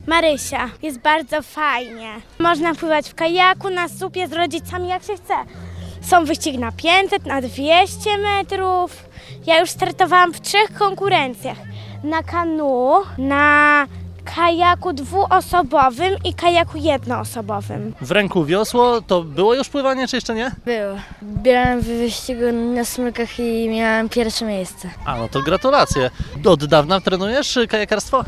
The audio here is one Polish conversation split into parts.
Marysia. Jest bardzo fajnie. Można pływać w kajaku, na słupie z rodzicami jak się chce. Są wyścigi na 500, na 200 metrów. Ja już startowałam w 3 konkurencjach. Na kanu, na kajaku 2-osobowym i kajaku 1-osobowym. W ręku wiosło, to było już pływanie, czy jeszcze nie? Było. Brałem w wyścigu na smykach i miałem pierwsze miejsce. A, no to gratulacje. Od dawna trenujesz kajakarstwo?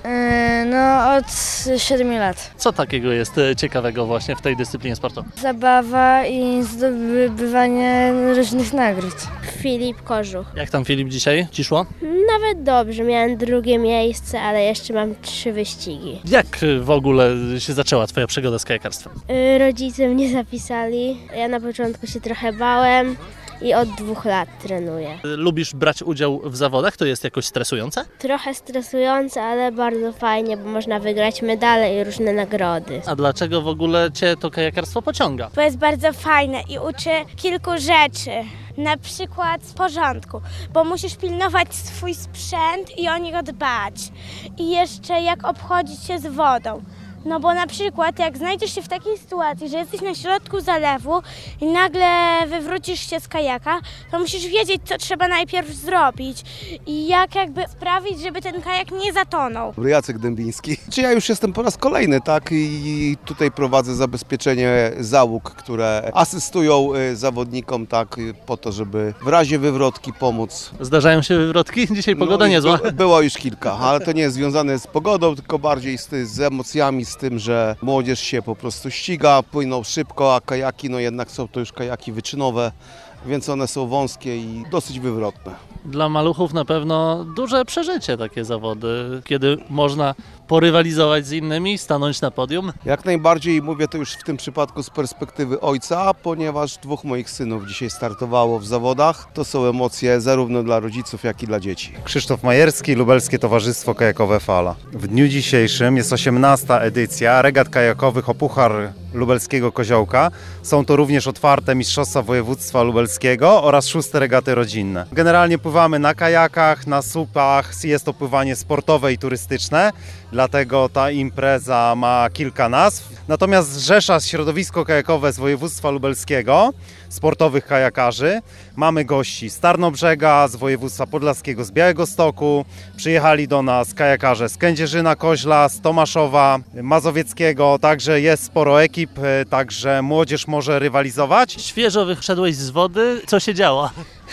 No od 7 lat. Co takiego jest ciekawego właśnie w tej dyscyplinie sportu? Zabawa i zdobywanie różnych nagród. Filip Kożuch. Jak tam, Filip, dzisiaj ci szło? Nawet dobrze, miałem 2. miejsce, ale jeszcze mam 3 wyścigi. Jak w ogóle się zaczęła twoja przygoda z kajakarstwem? Rodzice mnie zapisali. Ja na początku się trochę bałem i od 2 lat trenuję. Lubisz brać udział w zawodach? To jest jakoś stresujące? Trochę stresujące, ale bardzo fajnie, bo można wygrać medale i różne nagrody. A dlaczego w ogóle cię to kajakarstwo pociąga? Bo jest bardzo fajne i uczy kilku rzeczy. Na przykład z porządku, bo musisz pilnować swój sprzęt i o niego dbać. I jeszcze jak obchodzić się z wodą. No bo na przykład jak znajdziesz się w takiej sytuacji, że jesteś na środku zalewu i nagle wywrócisz się z kajaka, to musisz wiedzieć, co trzeba najpierw zrobić i jak jakby sprawić, żeby ten kajak nie zatonął. Jacek Dębiński. Ja już jestem po raz kolejny, tak, i tutaj prowadzę zabezpieczenie załóg, które asystują zawodnikom, tak, po to, żeby w razie wywrotki pomóc. Zdarzają się wywrotki? Dzisiaj pogoda niezła. Było już kilka, ale to nie jest związane z pogodą, tylko bardziej z emocjami, z tym, że młodzież się po prostu ściga, płyną szybko, a kajaki, no jednak są to już kajaki wyczynowe, więc one są wąskie i dosyć wywrotne. Dla maluchów na pewno duże przeżycie takie zawody, kiedy można porywalizować z innymi, stanąć na podium. Jak najbardziej, mówię to już w tym przypadku z perspektywy ojca, ponieważ 2 moich synów dzisiaj startowało w zawodach. To są emocje zarówno dla rodziców, jak i dla dzieci. Krzysztof Majerski, Lubelskie Towarzystwo Kajakowe Fala. W dniu dzisiejszym jest 18. edycja regat kajakowych o Puchar Lubelskiego Koziołka. Są to również otwarte mistrzostwa województwa lubelskiego oraz 6. regaty rodzinne. Generalnie pływamy na kajakach, na słupach, jest to pływanie sportowe i turystyczne, dlatego ta impreza ma kilka nazw. Natomiast zrzesza środowisko kajakowe z województwa lubelskiego, sportowych kajakarzy. Mamy gości z Tarnobrzega, z województwa podlaskiego, z Białegostoku. Przyjechali do nas kajakarze z Kędzierzyna, Koźla, z Tomaszowa, Mazowieckiego, także jest sporo ekip, także młodzież może rywalizować. Świeżo wyszedłeś z wody, co się działo?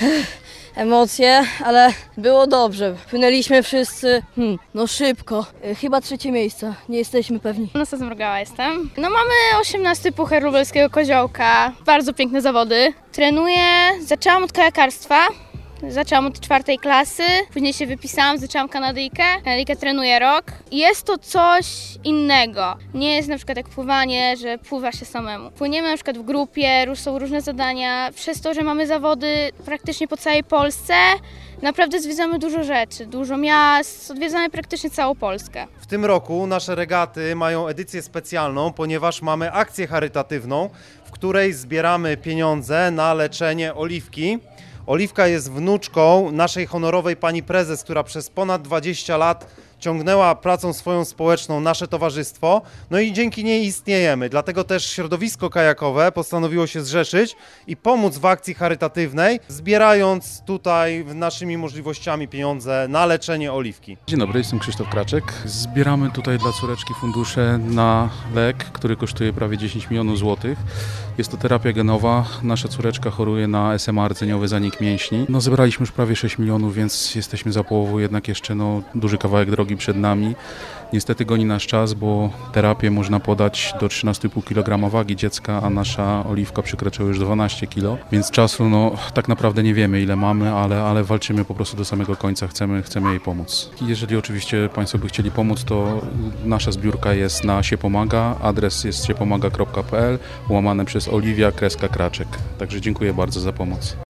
Emocje, ale było dobrze. Płynęliśmy wszyscy, no szybko. Chyba 3. miejsce, nie jesteśmy pewni. Anastazja Zmrugała jestem. No mamy 18. Puchar Lubelskiego Koziołka. Bardzo piękne zawody. Trenuję, zaczęłam od kajakarstwa. Zaczęłam od 4. klasy, później się wypisałam, zaczęłam Kanadyjkę. Kanadyjkę trenuję rok. Jest to coś innego. Nie jest na przykład jak pływanie, że pływa się samemu. Płyniemy na przykład w grupie, są różne zadania. Przez to, że mamy zawody praktycznie po całej Polsce, naprawdę zwiedzamy dużo rzeczy, dużo miast, odwiedzamy praktycznie całą Polskę. W tym roku nasze regaty mają edycję specjalną, ponieważ mamy akcję charytatywną, w której zbieramy pieniądze na leczenie Oliwki. Oliwka jest wnuczką naszej honorowej pani prezes, która przez ponad 20 lat ciągnęła pracą swoją społeczną nasze towarzystwo, no i dzięki niej istniejemy. Dlatego też środowisko kajakowe postanowiło się zrzeszyć i pomóc w akcji charytatywnej, zbierając tutaj naszymi możliwościami pieniądze na leczenie Oliwki. Dzień dobry, jestem Krzysztof Kraczek. Zbieramy tutaj dla córeczki fundusze na lek, który kosztuje prawie 10 milionów złotych. Jest to terapia genowa. Nasza córeczka choruje na SMA, rdzeniowy zanik mięśni. No zebraliśmy już prawie 6 milionów, więc jesteśmy za połową, jednak jeszcze duży kawałek drogi przed nami. Niestety goni nas czas, bo terapię można podać do 13,5 kg wagi dziecka, a nasza Oliwka przekroczyła już 12 kg, więc czasu tak naprawdę nie wiemy ile mamy, ale walczymy po prostu do samego końca, chcemy jej pomóc. Jeżeli oczywiście Państwo by chcieli pomóc, to nasza zbiórka jest na Siepomaga, adres jest siepomaga.pl, łamane przez Oliwia-Kraczek. Także dziękuję bardzo za pomoc.